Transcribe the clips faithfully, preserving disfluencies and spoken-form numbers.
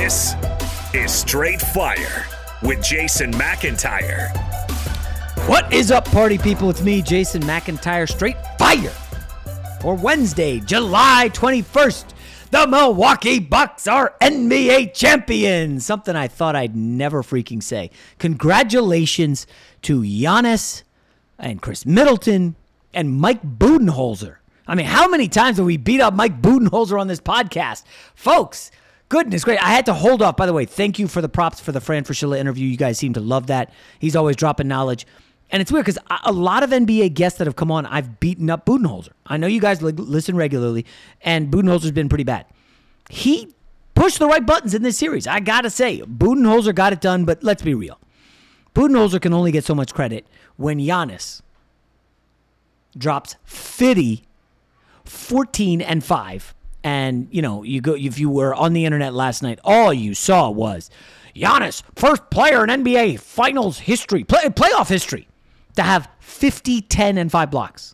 This is Straight Fire with Jason McIntyre. What is up, party people? It's me, Jason McIntyre, Straight Fire. For Wednesday, July twenty-first, the Milwaukee Bucks are N B A champions. Something I thought I'd never freaking say. Congratulations to Giannis and Chris Middleton and Mike Budenholzer. I mean, how many times have we beat up Mike Budenholzer on this podcast? Folks, goodness great. I had to hold up. By the way, thank you for the props for the Fran Fraschilla interview. You guys seem to love that. He's always dropping knowledge. And it's weird because a lot of N B A guests that have come on, I've beaten up Budenholzer. I know you guys li- listen regularly, and Budenholzer's been pretty bad. He pushed the right buttons in this series. I got to say, Budenholzer got it done, but let's be real. Budenholzer can only get so much credit when Giannis drops fifty, fourteen, and five. And, you know, you go if you were on the internet last night, all you saw was Giannis, first player in N B A Finals history, play, playoff history, to have fifty, ten, and five blocks.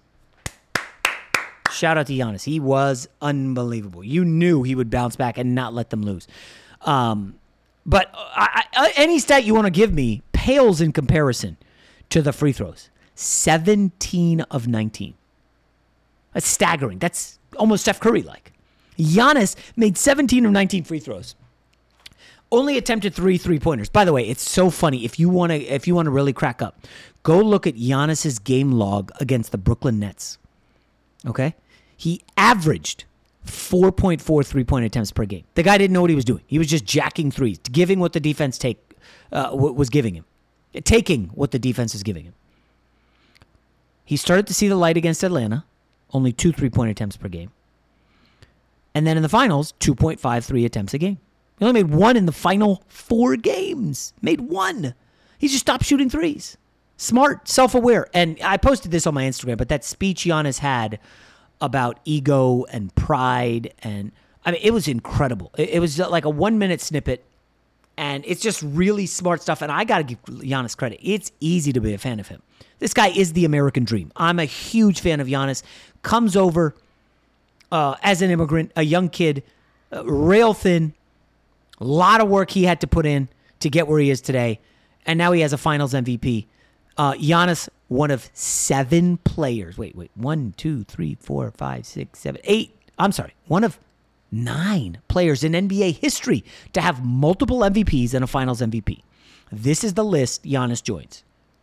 Shout out to Giannis. He was unbelievable. You knew he would bounce back and not let them lose. Um, but I, I, any stat you want to give me pales in comparison to the free throws. seventeen of nineteen. That's staggering. That's almost Steph Curry-like. Giannis made seventeen of nineteen free throws. Only attempted three three-pointers. By the way, it's so funny. If you want to if you want to really crack up, go look at Giannis's game log against the Brooklyn Nets. Okay? He averaged four point four three-point attempts per game. The guy didn't know what he was doing. He was just jacking threes, giving what the defense take uh, was giving him. Taking what the defense is giving him. He started to see the light against Atlanta. Only two three-point attempts per game. And then in the finals, two point five three attempts a game. He only made one in the final four games. Made one. He just stopped shooting threes. Smart, self-aware. And I posted this on my Instagram, but that speech Giannis had about ego and pride, and I mean, it was incredible. It, it was like a one-minute snippet, and it's just really smart stuff. And I got to give Giannis credit. It's easy to be a fan of him. This guy is the American dream. I'm a huge fan of Giannis. Comes over uh, as an immigrant, a young kid, uh, rail thin. A lot of work he had to put in to get where he is today. And now he has a finals M V P. Uh, Giannis, one of seven players. Wait, wait. One, two, three, four, five, six, seven, eight. I'm sorry. One of nine players in N B A history to have multiple M V Ps and a finals M V P. This is the list Giannis joins.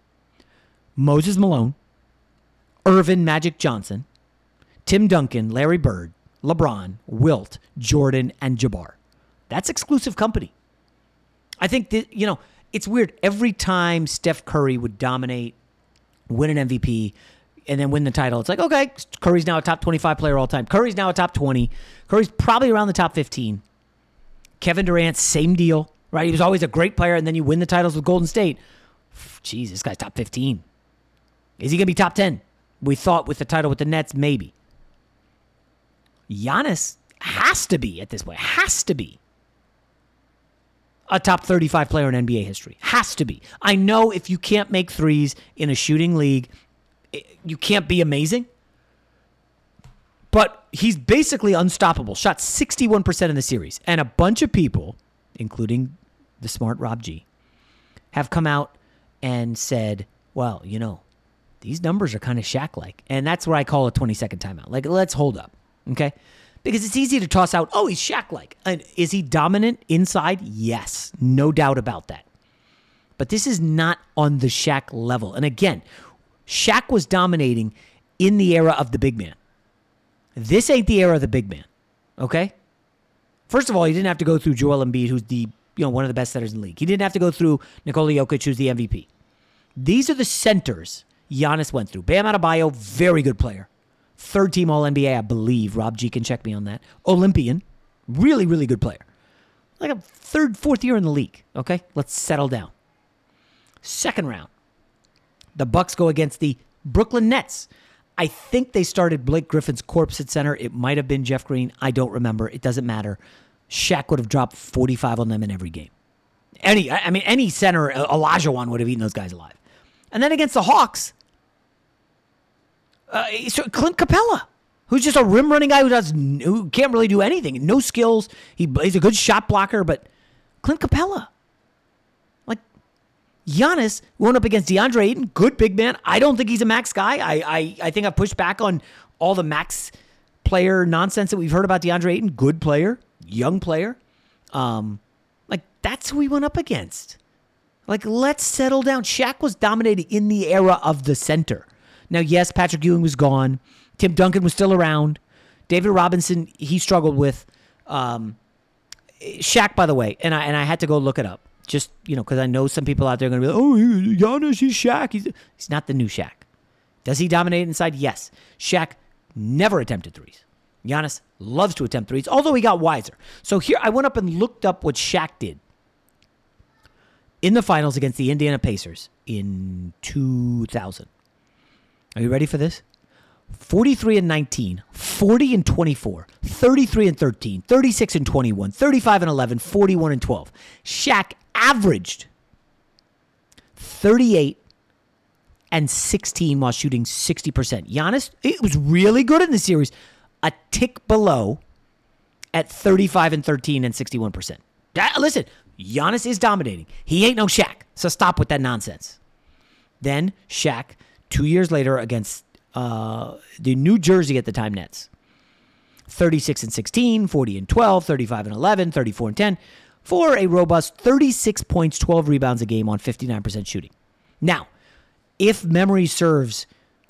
Moses Malone, Irvin Magic Johnson, Tim Duncan, Larry Bird, LeBron, Wilt, Jordan, and Jabbar. That's exclusive company. I think that, you know, it's weird. Every time Steph Curry would dominate, win an M V P, and then win the title, it's like, okay, Curry's now a top twenty-five player all time. Curry's now a top twenty. Curry's probably around the top fifteen. Kevin Durant, same deal, right? He was always a great player, and then you win the titles with Golden State. Jeez, this guy's top fifteen. Is he going to be top ten? We thought with the title with the Nets, maybe. Giannis has to be at this point. Has to be a top thirty-five player in N B A history. Has to be. I know if you can't make threes in a shooting league, you can't be amazing. But he's basically unstoppable. Shot sixty-one percent in the series. And a bunch of people, including the smart Rob G, have come out and said, well, you know, these numbers are kind of Shaq-like. And that's where I call a twenty-second timeout. Like, let's hold up, okay? Because it's easy to toss out, oh, he's Shaq-like. And is he dominant inside? Yes, no doubt about that. But this is not on the Shaq level. And again, Shaq was dominating in the era of the big man. This ain't the era of the big man, okay? First of all, he didn't have to go through Joel Embiid, who's the you know one of the best setters in the league. He didn't have to go through Nikola Jokic, who's the M V P. These are the centers Giannis went through. Bam Adebayo, very good player. Third team All N B A, I believe. Rob G can check me on that. Olympian, really, really good player. Like a third, fourth year in the league. Okay, let's settle down. Second round, the Bucks go against the Brooklyn Nets. I think they started Blake Griffin's corpse at center. It might have been Jeff Green. I don't remember. It doesn't matter. Shaq would have dropped forty-five on them in every game. Any, I mean, any center, Olajuwon would have eaten those guys alive. And then against the Hawks, uh, so Clint Capella, who's just a rim running guy who does who can't really do anything, no skills. He he's a good shot blocker, but Clint Capella. Like, Giannis went up against DeAndre Ayton, good big man. I don't think he's a max guy. I, I, I think I've pushed back on all the max player nonsense that we've heard about DeAndre Ayton. Good player, young player. Um, like, that's who he went up against. Like, let's settle down. Shaq was dominating in the era of the center. Now, yes, Patrick Ewing was gone. Tim Duncan was still around. David Robinson, he struggled with. Um, Shaq, by the way, and I and I had to go look it up. Just, you know, because I know some people out there are going to be like, oh, Giannis, he's Shaq. He's, he's not the new Shaq. Does he dominate inside? Yes. Shaq never attempted threes. Giannis loves to attempt threes, although he got wiser. So here, I went up and looked up what Shaq did in the finals against the Indiana Pacers in two thousand. Are you ready for this? forty-three and nineteen, forty and twenty-four, thirty-three and thirteen, thirty-six and twenty-one, thirty-five and eleven, forty-one and twelve. Shaq averaged thirty-eight and sixteen while shooting sixty percent. Giannis, it was really good in the series, a tick below at thirty-five and thirteen and sixty-one percent. That, listen, Giannis is dominating. He ain't no Shaq, so stop with that nonsense. Then Shaq, two years later against uh, the New Jersey at the time Nets, thirty-six and sixteen, forty and twelve, thirty-five and eleven, thirty-four and ten, for a robust thirty-six points, twelve rebounds a game on fifty-nine percent shooting. Now, if memory serves,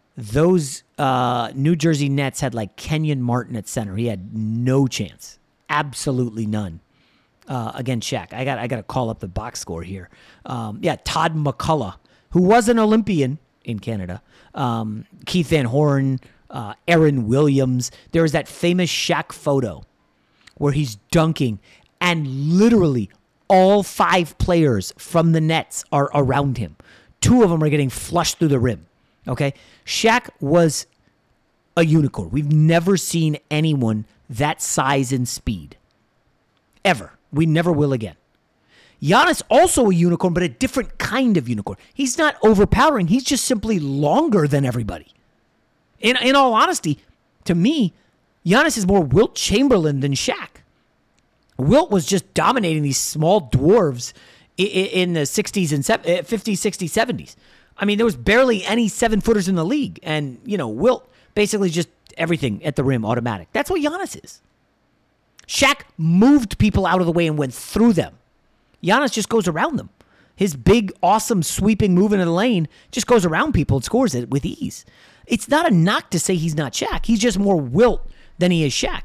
those uh, New Jersey Nets had like Kenyon Martin at center. He had no chance, absolutely none. Uh, against Shaq. I got I got to call up the box score here. Um, yeah, Todd McCullough, who was an Olympian in Canada. Um, Keith Van Horn, uh, Aaron Williams. There was that famous Shaq photo where he's dunking, and literally all five players from the Nets are around him. Two of them are getting flushed through the rim. Okay? Shaq was a unicorn. We've never seen anyone that size and speed. Ever. We never will again. Giannis, also a unicorn, but a different kind of unicorn. He's not overpowering. He's just simply longer than everybody. In, in all honesty, to me, Giannis is more Wilt Chamberlain than Shaq. Wilt was just dominating these small dwarves in, in the sixties and fifties, sixties, seventies. I mean, there was barely any seven-footers in the league. And, you know, Wilt basically just everything at the rim automatic. That's what Giannis is. Shaq moved people out of the way and went through them. Giannis just goes around them. His big, awesome, sweeping move into the lane just goes around people and scores it with ease. It's not a knock to say he's not Shaq. He's just more Wilt than he is Shaq.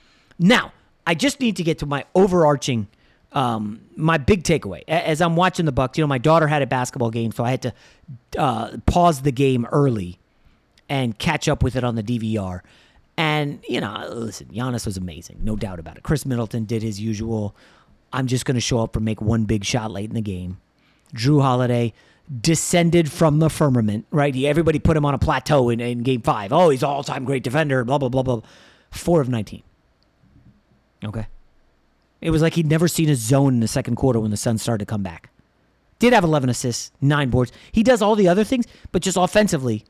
Now, I just need to get to my overarching, um, my big takeaway. As I'm watching the Bucks, you know, my daughter had a basketball game, so I had to uh, pause the game early and catch up with it on the D V R. And, you know, listen, Giannis was amazing. No doubt about it. Chris Middleton did his usual, I'm just going to show up and make one big shot late in the game. Drew Holiday descended from the firmament, right? He, everybody put him on a plateau in, in game five. Oh, he's an all-time great defender, blah, blah, blah, blah. Four of nineteen. Okay. It was like he'd never seen a zone in the second quarter when the Suns started to come back. Did have eleven assists, nine boards. He does all the other things, but just offensively,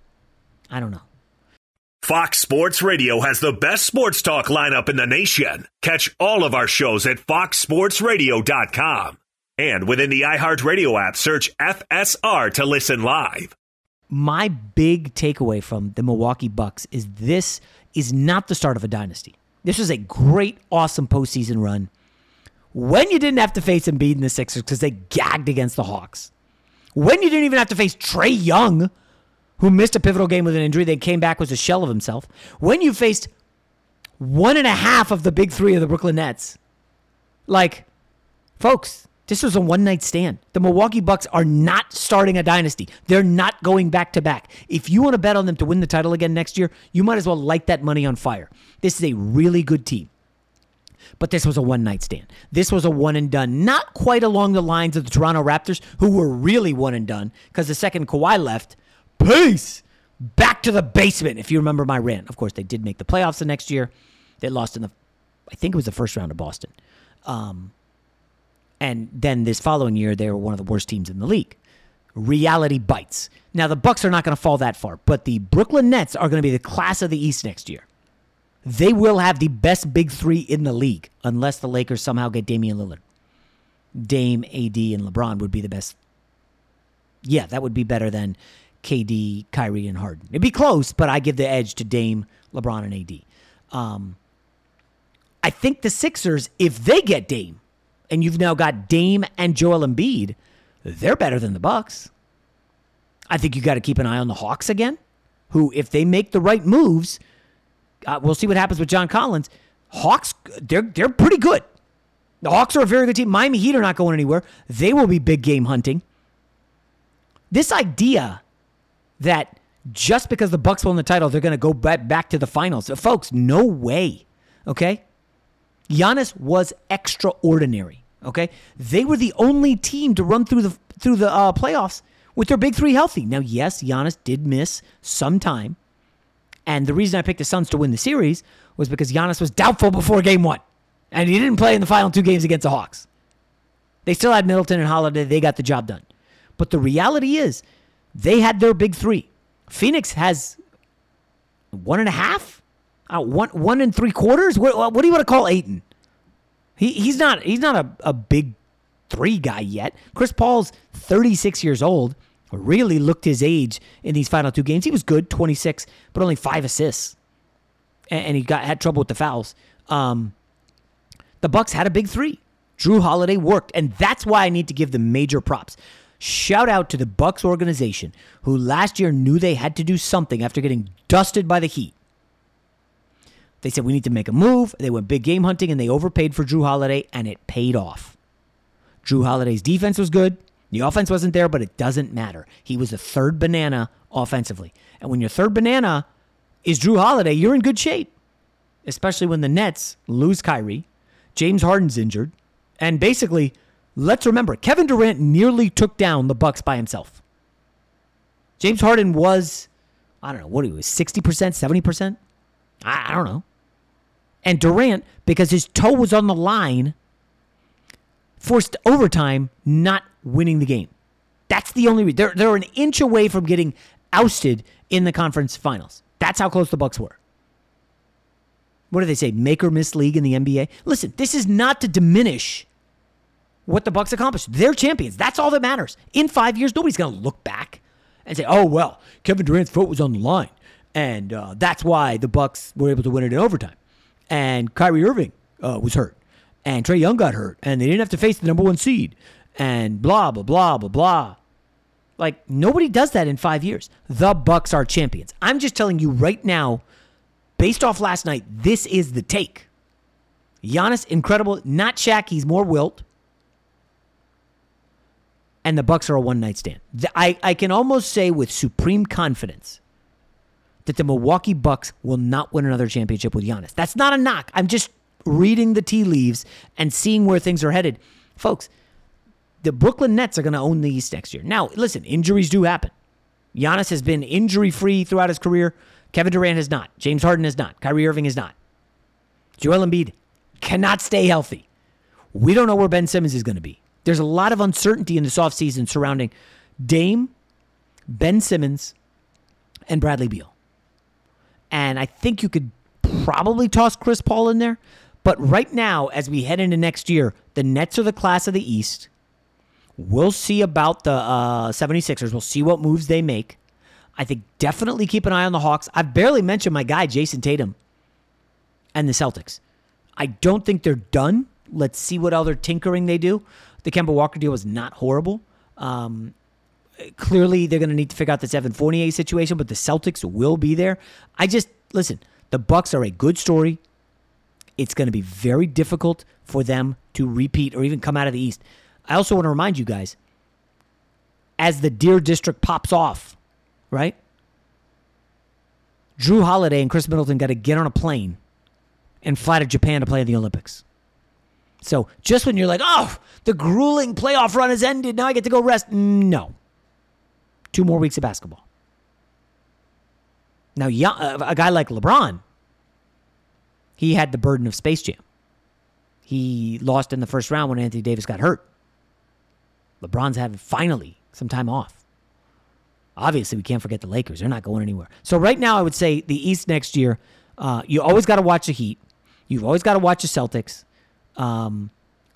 I don't know. Fox Sports Radio has the best sports talk lineup in the nation. Catch all of our shows at fox sports radio dot com. And within the iHeartRadio app, search F S R to listen live. My big takeaway from the Milwaukee Bucks is this is not the start of a dynasty. This was a great, awesome postseason run when you didn't have to face Embiid and the Sixers because they gagged against the Hawks. When you didn't even have to face Trae Young, who missed a pivotal game with an injury, they came back, was a shell of himself. When you faced one and a half of the big three of the Brooklyn Nets, like, folks, this was a one-night stand. The Milwaukee Bucks are not starting a dynasty. They're not going back-to-back. If you want to bet on them to win the title again next year, you might as well light that money on fire. This is a really good team. But this was a one-night stand. This was a one-and-done. Not quite along the lines of the Toronto Raptors, who were really one-and-done, because the second Kawhi left, peace! Back to the basement, if you remember my rant. Of course, they did make the playoffs the next year. They lost in the, I think it was the first round of Boston. Um, and then this following year, they were one of the worst teams in the league. Reality bites. Now, the Bucks are not going to fall that far, but the Brooklyn Nets are going to be the class of the East next year. They will have the best big three in the league, unless the Lakers somehow get Damian Lillard. Dame, A D, and LeBron would be the best. Yeah, that would be better than K D, Kyrie, and Harden. It'd be close, but I give the edge to Dame, LeBron, and A D. Um, I think the Sixers, if they get Dame, and you've now got Dame and Joel Embiid, they're better than the Bucks. I think you got to keep an eye on the Hawks again, who, if they make the right moves, uh, we'll see what happens with John Collins. Hawks, they're they're pretty good. The Hawks are a very good team. Miami Heat are not going anywhere. They will be big game hunting. This idea that just because the Bucks won the title, they're going to go back, back to the finals. So folks, no way, okay? Giannis was extraordinary, okay? They were the only team to run through the through the uh, playoffs with their big three healthy. Now, yes, Giannis did miss some time, and the reason I picked the Suns to win the series was because Giannis was doubtful before game one, and he didn't play in the final two games against the Hawks. They still had Middleton and Holiday. They got the job done. But the reality is, they had their big three. Phoenix has one and a half, uh, one one and three quarters. What, what do you want to call Ayton? He he's not he's not a, a big three guy yet. Chris Paul's thirty-six years old. Really looked his age in these final two games. He was good, twenty-six, but only five assists, and, and he got had trouble with the fouls. Um, the Bucks had a big three. Drew Holiday worked, and that's why I need to give them major props. Shout out to the Bucks organization, who last year knew they had to do something after getting dusted by the Heat. They said, we need to make a move. They went big game hunting, and they overpaid for Drew Holiday, and it paid off. Drew Holiday's defense was good. The offense wasn't there, but it doesn't matter. He was the third banana offensively. And when your third banana is Drew Holiday, you're in good shape, especially when the Nets lose Kyrie. James Harden's injured, and basically, let's remember, Kevin Durant nearly took down the Bucks by himself. James Harden was, I don't know, what he was, sixty percent, seventy percent? I, I don't know. And Durant, because his toe was on the line, forced overtime, not winning the game. That's the only reason. They're, they're an inch away from getting ousted in the conference finals. That's how close the Bucks were. What do they say? Make or miss league in the N B A? Listen, this is not to diminish what the Bucks accomplished. They're champions. That's all that matters. In five years, nobody's going to look back and say, oh, well, Kevin Durant's foot was on the line, and uh, that's why the Bucks were able to win it in overtime. And Kyrie Irving uh, was hurt, and Trae Young got hurt, and they didn't have to face the number one seed, and blah, blah, blah, blah, blah. Like, nobody does that in five years. The Bucks are champions. I'm just telling you right now, based off last night, this is the take. Giannis, incredible. Not Shaq. He's more Wilt. And the Bucks are a one-night stand. I, I can almost say with supreme confidence that the Milwaukee Bucks will not win another championship with Giannis. That's not a knock. I'm just reading the tea leaves and seeing where things are headed. Folks, the Brooklyn Nets are going to own the East next year. Now, listen, injuries do happen. Giannis has been injury-free throughout his career. Kevin Durant has not. James Harden has not. Kyrie Irving has not. Joel Embiid cannot stay healthy. We don't know where Ben Simmons is going to be. There's a lot of uncertainty in this offseason surrounding Dame, Ben Simmons, and Bradley Beal. And I think you could probably toss Chris Paul in there. But right now, as we head into next year, the Nets are the class of the East. We'll see about the uh, seventy-sixers. We'll see what moves they make. I think definitely keep an eye on the Hawks. I've barely mentioned my guy, Jason Tatum, and the Celtics. I don't think they're done. Let's see what other tinkering they do. The Kemba Walker deal was not horrible. Um, clearly, they're going to need to figure out this Evan Fournier situation, but the Celtics will be there. I just, listen, the Bucks are a good story. It's going to be very difficult for them to repeat or even come out of the East. I also want to remind you guys, as the Deer District pops off, right? Drew Holiday and Chris Middleton got to get on a plane and fly to Japan to play in the Olympics. So just when you're like, oh, the grueling playoff run has ended, now I get to go rest. No. Two more weeks of basketball. Now, a guy like LeBron, he had the burden of Space Jam. He lost in the first round when Anthony Davis got hurt. LeBron's having finally some time off. Obviously, we can't forget the Lakers. They're not going anywhere. So right now, I would say the East next year, uh, you always got to watch the Heat. You've always got to watch the Celtics. Um,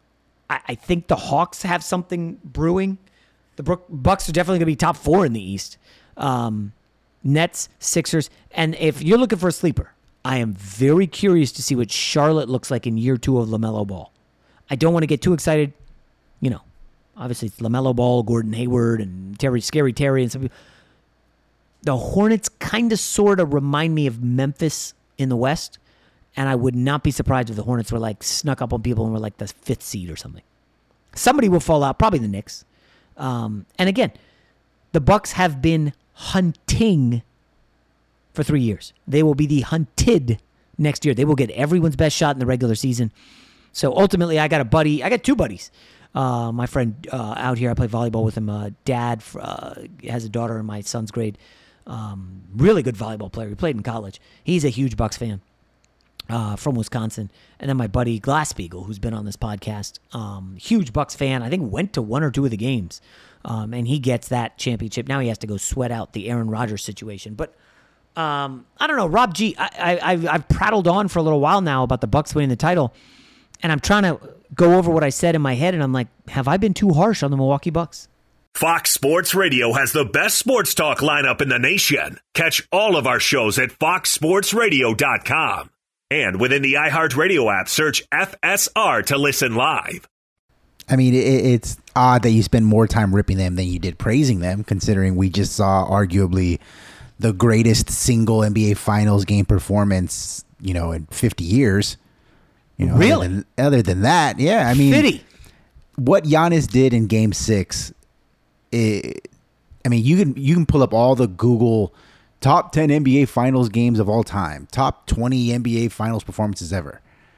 I, I think the Hawks have something brewing. The Brook, Bucks are definitely going to be top four in the East. Um, Nets, Sixers, and if you're looking for a sleeper, I am very curious to see what Charlotte looks like in year two of LaMelo Ball. I don't want to get too excited. You know, obviously it's LaMelo Ball, Gordon Hayward, and Terry, Scary Terry, and some people. The Hornets kind of sort of remind me of Memphis in the West, and I would not be surprised if the Hornets were like snuck up on people and were like the fifth seed or something. Somebody will fall out, probably the Knicks. Um, and again, the Bucks have been hunting for three years. They will be the hunted next year. They will get everyone's best shot in the regular season. So ultimately, I got a buddy. I got two buddies. Uh, my friend uh, out here, I play volleyball with him. Uh, dad uh, has a daughter in my son's grade. Um, really good volleyball player. He played in college. He's a huge Bucks fan uh, from Wisconsin. And then my buddy Glasspiegel, who's been on this podcast, um, huge Bucks fan. I think went to one or two of the games. Um, and he gets that championship. Now he has to go sweat out the Aaron Rodgers situation. But um, I don't know, Rob G. I, I, I've, I've prattled on for a little while now about the Bucks winning the title. And I'm trying to go over what I said in my head. And I'm like, have I been too harsh on the Milwaukee Bucks? Fox Sports Radio has the best sports talk lineup in the nation. Catch all of our shows at fox sports radio dot com. And within the iHeartRadio app, search F S R to listen live. I mean, it, it's odd that you spend more time ripping them than you did praising them, considering we just saw arguably the greatest single N B A Finals game performance, you know, in fifty years. You know, really? Other than, other than that, yeah. I mean, fifty. What Giannis did in Game Six. It, I mean, you can you can pull up all the Google top ten N B A Finals games of all time, top twenty N B A Finals performances ever,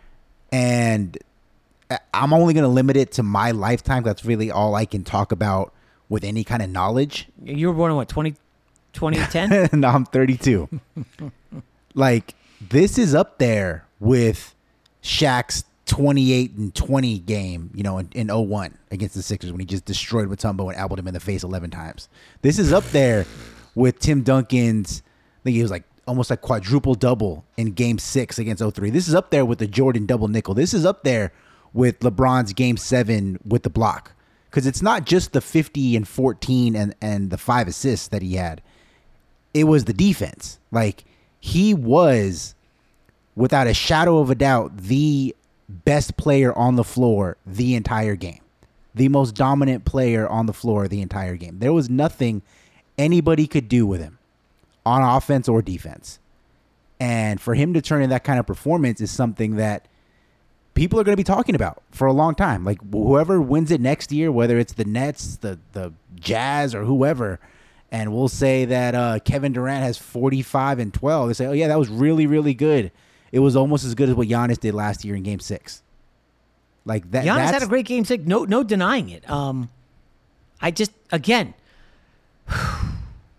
and I'm only going to limit it to my lifetime. That's really all I can talk about with any kind of knowledge. You were born in what, twenty, twenty ten? No, I'm thirty-two. Like, this is up there with Shaq's twenty-eight and twenty game, you know, in, in oh one against the Sixers when he just destroyed Mutombo and elbowed him in the face eleven times. This is up there with Tim Duncan's, I think he was like almost like quadruple double in game six against oh three. This is up there with the Jordan double nickel. This is up there with LeBron's game seven with the block. Because it's not just the fifty and fourteen and, and the five assists that he had. It was the defense. Like, he was, without a shadow of a doubt, the best player on the floor the entire game. The most dominant player on the floor the entire game. There was nothing anybody could do with him on offense or defense. And for him to turn in that kind of performance is something that people are going to be talking about for a long time. Like, whoever wins it next year, whether it's the Nets, the, the Jazz, or whoever, and we'll say that uh, Kevin Durant has forty-five and twelve. They say, oh, yeah, that was really, really good. It was almost as good as what Giannis did last year in Game Six. Like that. Giannis that's, had a great Game Six. No, no denying it. Um, I just again, I,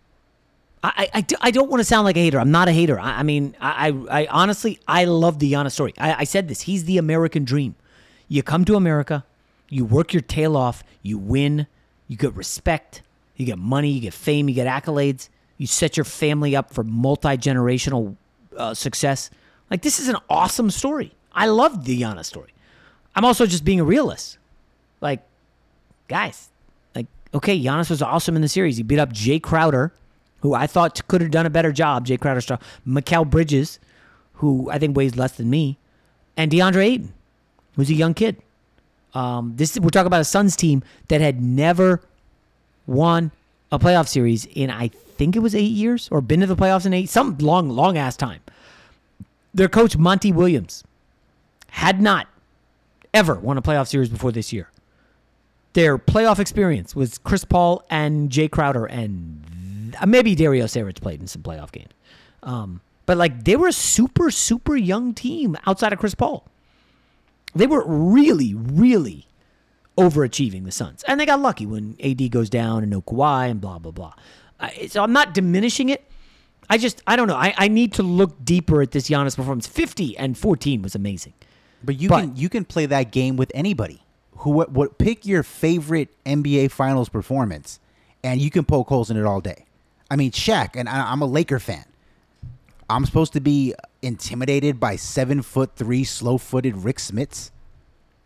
I, I don't want to sound like a hater. I'm not a hater. I, I mean, I, I, I honestly, I love the Giannis story. I, I said this. He's the American dream. You come to America, you work your tail off, you win, you get respect, you get money, you get fame, you get accolades. You set your family up for multi-generational uh, success. Like, this is an awesome story. I love the Giannis story. I'm also just being a realist. Like, guys, like, okay, Giannis was awesome in the series. He beat up Jay Crowder, who I thought could have done a better job. Jay Crowder, strong. Mikal Bridges, who I think weighs less than me, and DeAndre Ayton, who's a young kid. Um, this we're talking about a Suns team that had never won a playoff series in, I think it was eight years, or been to the playoffs in eight, some long, long ass time. Their coach, Monty Williams, had not ever won a playoff series before this year. Their playoff experience was Chris Paul and Jay Crowder, and maybe Dario Saric played in some playoff games. Um, but, like, they were a super, super young team outside of Chris Paul. They were really, really overachieving, the Suns. And they got lucky when A D goes down and no Kawhi and blah, blah, blah. Uh, so I'm not diminishing it. I just, I don't know. I, I need to look deeper at this Giannis performance. fifty and fourteen was amazing. But you but, can you can play that game with anybody. Who what, what pick your favorite N B A Finals performance, and you can poke holes in it all day. I mean, Shaq, and I, I'm a Laker fan. I'm supposed to be intimidated by seven foot three, slow footed Rick Smits.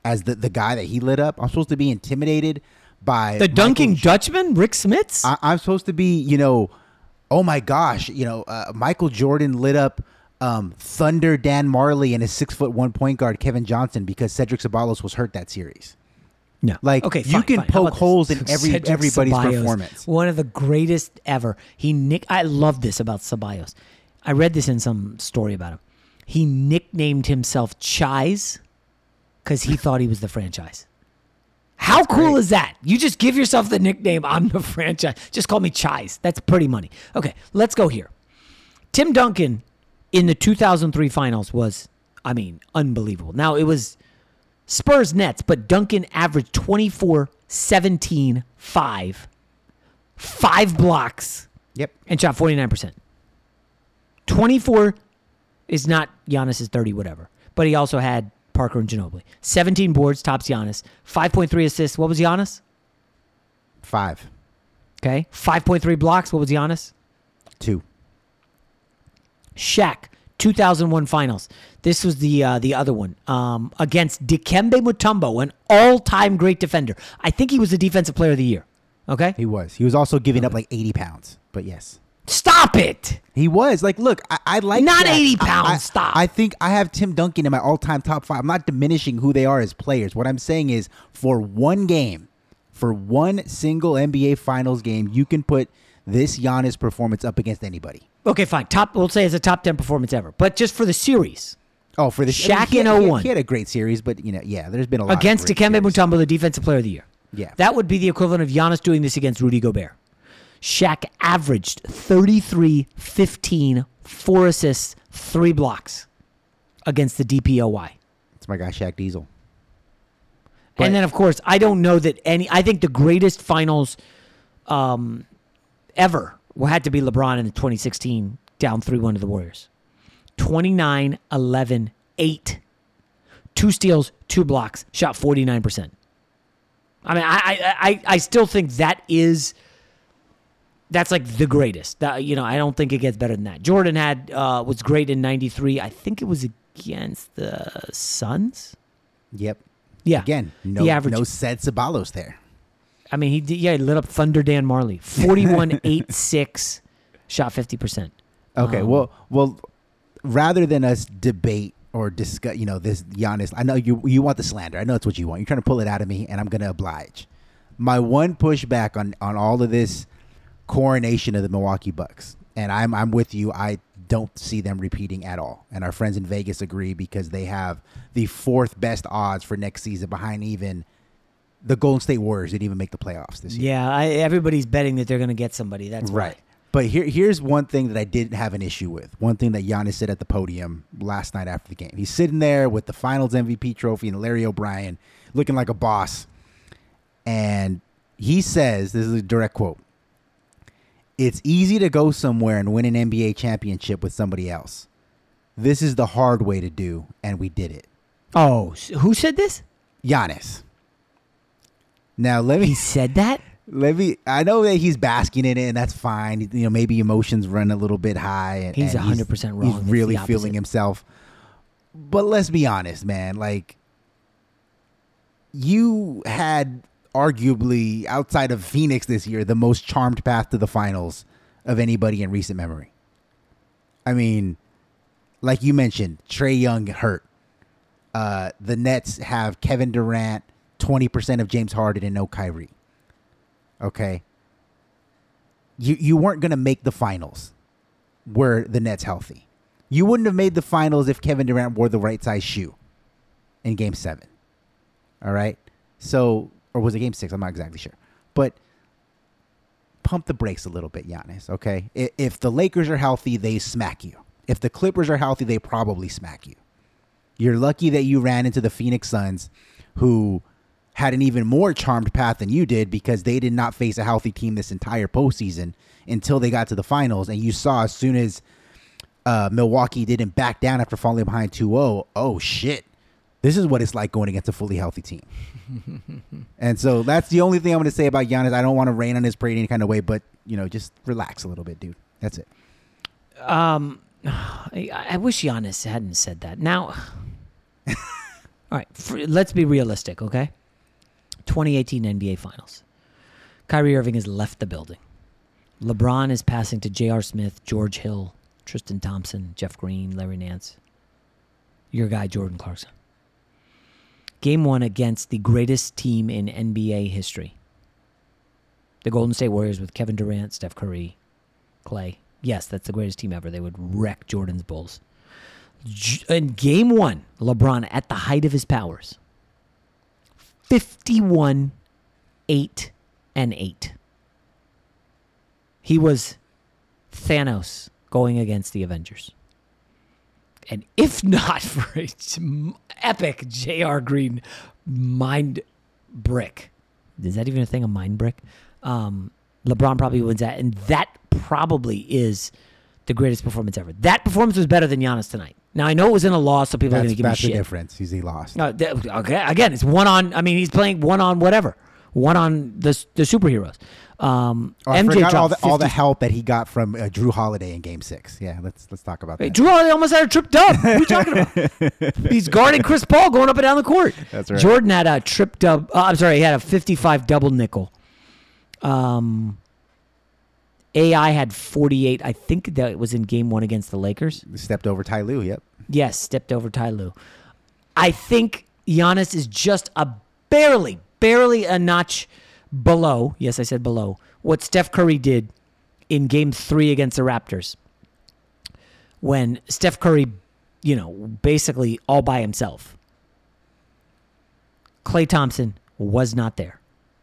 as the, the guy that he lit up. I'm supposed to be intimidated by the dunking Michael, Dutchman, Rick Smits. I, I'm supposed to be, you know, oh my gosh, you know, uh, Michael Jordan lit up um, Thunder Dan Marley and his six foot one point guard Kevin Johnson because Cedric Ceballos was hurt that series. No, like okay, you fine, can fine. How poke about holes this? in every Cedric everybody's Ceballos, performance. One of the greatest ever. He nick. I love this about Ceballos. I read this in some story about him. He nicknamed himself Chise because he thought he was the franchise. How That's cool great. Is that? You just give yourself the nickname, I'm the franchise. Just call me Chise. That's pretty money. Okay, let's go here. Tim Duncan in the two thousand three finals was, I mean, unbelievable. Now, it was Spurs Nets, but Duncan averaged twenty-four, seventeen, five, five blocks, Yep. and shot forty-nine percent. twenty-four is not Giannis's thirty, whatever. But he also had Parker and Ginobili. seventeen boards, tops Giannis. five point three assists. What was Giannis? Five. Okay. five point three blocks. What was Giannis? Two. Shaq, two thousand one finals. This was the uh, the other one. Um, against Dikembe Mutombo, an all-time great defender. I think he was the defensive player of the year. Okay? He was. He was also giving up like eighty pounds, but yes. Stop it! He was. Like, look, I, I like Not Shaq. eighty pounds, I, I, stop. I think I have Tim Duncan in my all-time top five. I'm not diminishing who they are as players. What I'm saying is for one game, for one single N B A Finals game, you can put this Giannis performance up against anybody. Okay, fine. Top. We'll say it's a top ten performance ever. But just for the series. Oh, for the Shaq I mean, he in had, oh one. He had, he had a great series, but, you know, yeah, there's been a lot Against of Dikembe Mutombo, the defensive player of the year. Yeah. That would be the equivalent of Giannis doing this against Rudy Gobert. Shaq averaged thirty-three, fifteen, four assists, three blocks against the D P O Y. It's my guy, Shaq Diesel. But, and then, of course, I don't know that any... I think the greatest finals um, ever had to be LeBron in the twenty sixteen down three one to the Warriors. twenty-nine, eleven, eight. Two steals, two blocks, shot forty-nine percent. I mean, I, I, I, I still think that is... That's like the greatest. That, you know, I don't think it gets better than that. Jordan had uh, was great in ninety-three. I think it was against the Suns. Yep. Yeah. Again, no, He averaged- no Ced Ceballos there. I mean, he did, yeah, he lit up Thunder Dan Marley. forty-one, eight, six, shot fifty percent. Okay, Um, well, well, rather than us debate or discuss, you know, this Giannis, I know you you want the slander. I know it's what you want. You're trying to pull it out of me, and I'm going to oblige. My one pushback on, on all of this coronation of the Milwaukee Bucks, and I'm I'm with you. I don't see them repeating at all. And our friends in Vegas agree because they have the fourth best odds for next season behind even the Golden State Warriors didn't even make the playoffs this year. Yeah, I, everybody's betting that they're going to get somebody. That's Right. why. But here, here's one thing that I didn't have an issue with. One thing that Giannis said at the podium last night after the game. He's sitting there with the Finals M V P trophy and Larry O'Brien looking like a boss. And he says, this is a direct quote, "It's easy to go somewhere and win an N B A championship with somebody else. This is the hard way to do, and we did it." Oh, s- who said this? Giannis. Now, let me... He said that? Let me. I know that he's basking in it, and that's fine. You know, maybe emotions run a little bit high. And, He's and one hundred percent wrong. He's It's really the feeling opposite. himself. But let's be honest, man. Like, you had arguably, outside of Phoenix this year, the most charmed path to the finals of anybody in recent memory. I mean, like you mentioned, Trae Young hurt. Uh, the Nets have Kevin Durant, twenty percent of James Harden, and no Kyrie. Okay. You you weren't going to make the finals were the Nets healthy. You wouldn't have made the finals if Kevin Durant wore the right size shoe in game seven. All right. So, or was it game six? I'm not exactly sure. But pump the brakes a little bit, Giannis. Okay. If, if the Lakers are healthy, they smack you. If the Clippers are healthy, they probably smack you. You're lucky that you ran into the Phoenix Suns, who had an even more charmed path than you did because they did not face a healthy team this entire postseason until they got to the finals. And you saw as soon as uh, Milwaukee didn't back down after falling behind two oh, oh, shit. This is what it's like going against a fully healthy team. And so that's the only thing I'm going to say about Giannis. I don't want to rain on his parade any kind of way, but, you know, just relax a little bit, dude. That's it. Um, I, I wish Giannis hadn't said that. Now, All right, for, let's be realistic, okay? twenty eighteen N B A Finals. Kyrie Irving has left the building. LeBron is passing to J R. Smith, George Hill, Tristan Thompson, Jeff Green, Larry Nance. Your guy, Jordan Clarkson. Game one against the greatest team in N B A history. The Golden State Warriors with Kevin Durant, Steph Curry, Clay. Yes, that's the greatest team ever. They would wreck Jordan's Bulls. In game one, LeBron at the height of his powers, fifty-one, eight, and eight. He was Thanos going against the Avengers. And if not for an epic J R. Green mind brick, is that even a thing, a mind brick? Um, LeBron probably wins that, and that probably is the greatest performance ever. That performance was better than Giannis tonight. Now, I know it was in a loss, so people that's, are going to give me that's shit. the difference. He's he lost. No, th- okay, again, it's one on, I mean, he's playing one on whatever. One on the the superheroes. Um, oh, I M J forgot all dropped the, all the fifty help that he got from uh, Drew Holiday in Game Six. Yeah, let's let's talk about Hey, that. Drew Holiday almost had a tripped up. What are you talking about? He's guarding Chris Paul going up and down the court. That's right. Jordan had a tripped up. Uh, I'm sorry, he had a fifty-five double nickel. Um, A I had forty-eight. I think that was in game one against the Lakers. Stepped over Ty Lue. Yep. Yes, stepped over Ty Lue. I think Giannis is just a barely, barely a notch below. Yes, I said below what Steph Curry did in game three against the Raptors. When Steph Curry, you know, basically all by himself. Klay Thompson was not there.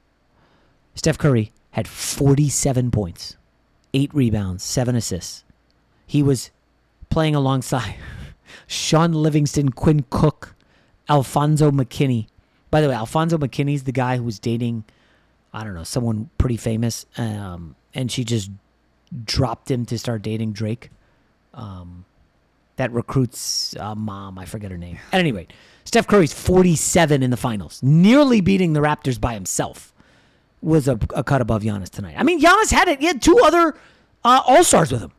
Steph Curry had forty-seven points, eight rebounds, seven assists. He was playing alongside Sean Livingston, Quinn Cook, Alfonso McKinney. By the way, Alfonso McKinney's the guy who was dating, I don't know, someone pretty famous, um, and she just dropped him to start dating Drake. Um, that recruits uh, mom, I forget her name. At any rate, Steph Curry's forty-seven in the finals, nearly beating the Raptors by himself. Was a, a cut above Giannis tonight. I mean, Giannis had it. He had two other uh, All-Stars with him.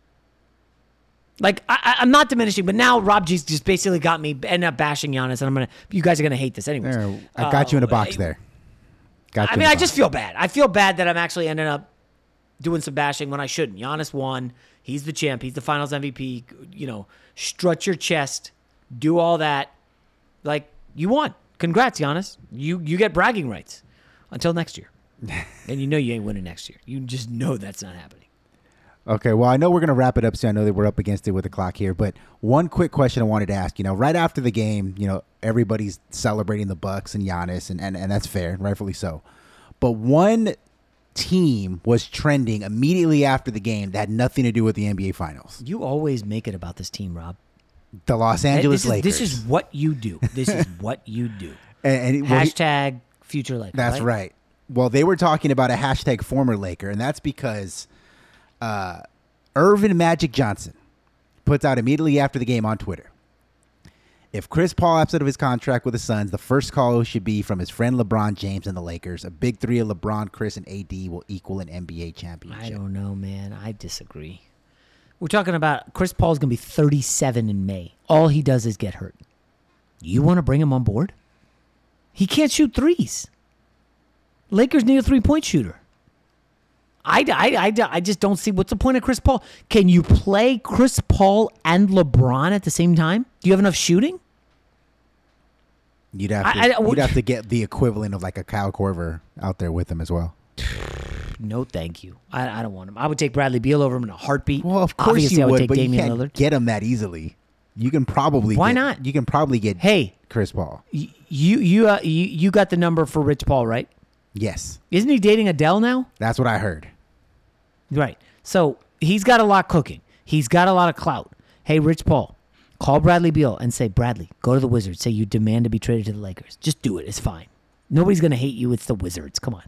Like, I, I'm not diminishing, but now Rob G's just basically got me, ended up bashing Giannis, and I'm gonna. You guys are gonna hate this anyways. There, I got uh, you in a box there. Got I you mean, I box. just feel bad. I feel bad that I'm actually ending up doing some bashing when I shouldn't. Giannis won. He's the champ. He's the Finals M V P. You know, strut your chest, do all that. Like, you won. Congrats, Giannis. You you get bragging rights until next year. And you know you ain't winning next year. You just know that's not happening. Okay, well, I know we're going to wrap it up soon. I know that we're up against it with the clock here, but one quick question I wanted to ask. You know, right after the game, you know, everybody's celebrating the Bucks and Giannis, and, and, and that's fair, rightfully so. But one team was trending immediately after the game that had nothing to do with the N B A Finals. You always make it about this team, Rob. The Los Angeles this is, Lakers. This is what you do. This is what you do. and, and well, Hashtag future Lakers. That's right? right. Well, they were talking about a hashtag former Laker, and that's because uh, Irvin Magic Johnson puts out immediately after the game on Twitter, if Chris Paul opts out of his contract with the Suns, the first call should be from his friend LeBron James and the Lakers. A big three of LeBron, Chris, and A D will equal an N B A championship. I don't know, man. I disagree. We're talking about Chris Paul's going to be thirty-seven in May. All he does is get hurt. You want to bring him on board? He can't shoot threes. Lakers need a three-point shooter. I, I, I, I just don't see what's the point of Chris Paul. Can you play Chris Paul and LeBron at the same time? Do you have enough shooting? You'd have to, I, I, you'd have to get the equivalent of like a Kyle Korver out there with him as well. No, thank you. I, I don't want him. I would take Bradley Beal over him in a heartbeat. Well, of course Obviously, you I would, would, take but Damian you can't Lillard. get him that easily. You can probably Why get, not? You can probably get hey Chris Paul. Y- you you uh, you you got the number for Rich Paul, right? Yes, isn't he dating Adele now? That's what I heard. Right. So he's got a lot cooking. He's got a lot of clout. Hey, Rich Paul, call Bradley Beal and say, Bradley, go to the Wizards. Say you demand to be traded to the Lakers. Just do it. It's fine. Nobody's going to hate you. It's the Wizards. Come on.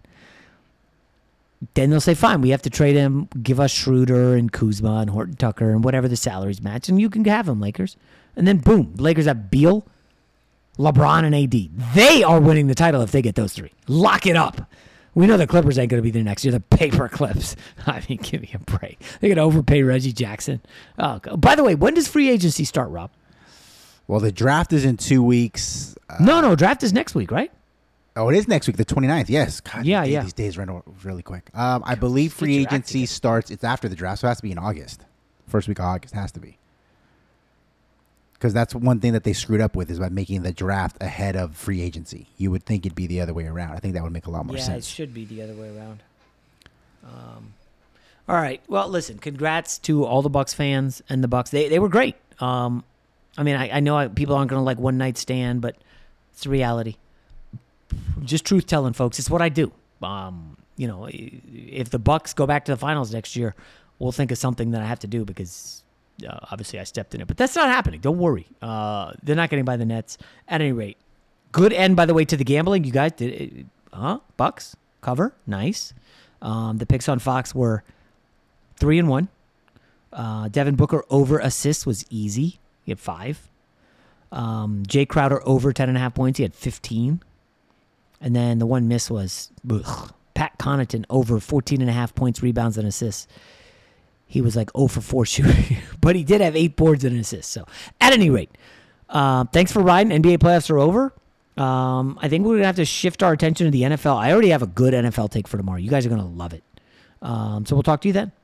Then they'll say, fine, we have to trade him. Give us Schroeder and Kuzma and Horton Tucker and whatever the salaries match, and you can have him, Lakers. And then, boom, Lakers have Beal, LeBron, and A D. They are winning the title if they get those three. Lock it up. We know the Clippers ain't going to be there next year. The paper clips. I mean, give me a break. They're going to overpay Reggie Jackson. Oh, by the way, when does free agency start, Rob? Well, the draft is in two weeks. no, no, draft is next week, right? Oh, it is next week, the twenty-ninth. Yes. God, Yeah, these, yeah. These days run o- really quick. Um, I believe free Get your act agency together. starts. It's after the draft, so it has to be in August. First week of August has to be. Because that's one thing that they screwed up with is by making the draft ahead of free agency. You would think it'd be the other way around. I think that would make a lot more yeah, sense. it should be the other way around. Um, all right. Well, listen. Congrats to all the Bucks fans and the Bucks. They they were great. Um, I mean, I, I know I, people aren't going to like one night stand, but it's the reality. Just truth telling, folks. It's what I do. Um, you know, if the Bucks go back to the finals next year, we'll think of something that I have to do because uh, obviously I stepped in it. But that's not happening. Don't worry. Uh, they're not getting by the Nets at any rate. Good end, by the way, to the gambling. You guys did it. Huh? Bucks cover. Nice. Um, the picks on Fox were three and one. Uh, Devin Booker over assists was easy. He had five. Um, Jay Crowder over ten and a half points. He had fifteen. And then the one miss was ugh, Pat Connaughton over fourteen and a half points, rebounds, and assists. He was like zero for four shooting, but he did have eight boards and an assist. So at any rate, uh, thanks for riding. N B A playoffs are over. Um, I think we're going to have to shift our attention to the N F L. I already have a good N F L take for tomorrow. You guys are going to love it. Um, so we'll talk to you then.